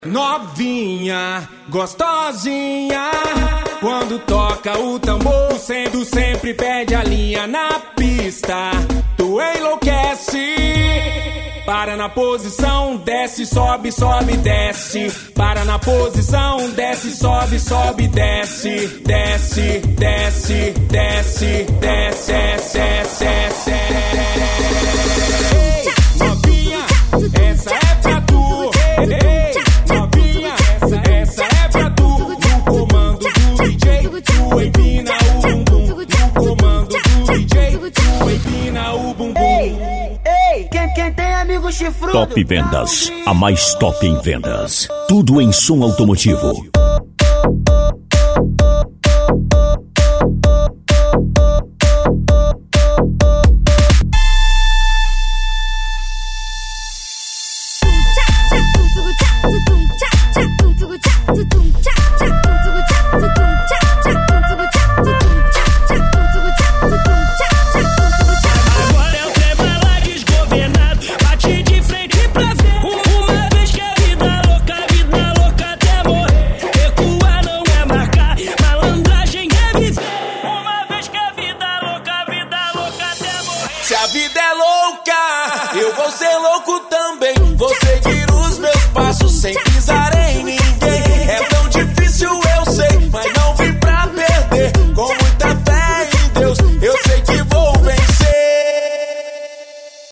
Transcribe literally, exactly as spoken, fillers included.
Novinha, gostosinha, quando toca o tambor, sendo sempre perde a linha na pista. Tu enlouquece, para na posição, desce, sobe, sobe, desce. Para na posição, desce, sobe, sobe, desce. Desce, desce, desce, desce, desce, desce, desce. Novinha, essa é pra tu. Ei, novinha, essa, essa é pra tu. No comando do D J, tu empina o bumbum. No comando do D J, tu empina o bumbum. Ei, quem, quem tem amigo chifrudo? Top Vendas, a mais top em vendas. Tudo em som automotivo. Se a vida é louca, eu vou ser louco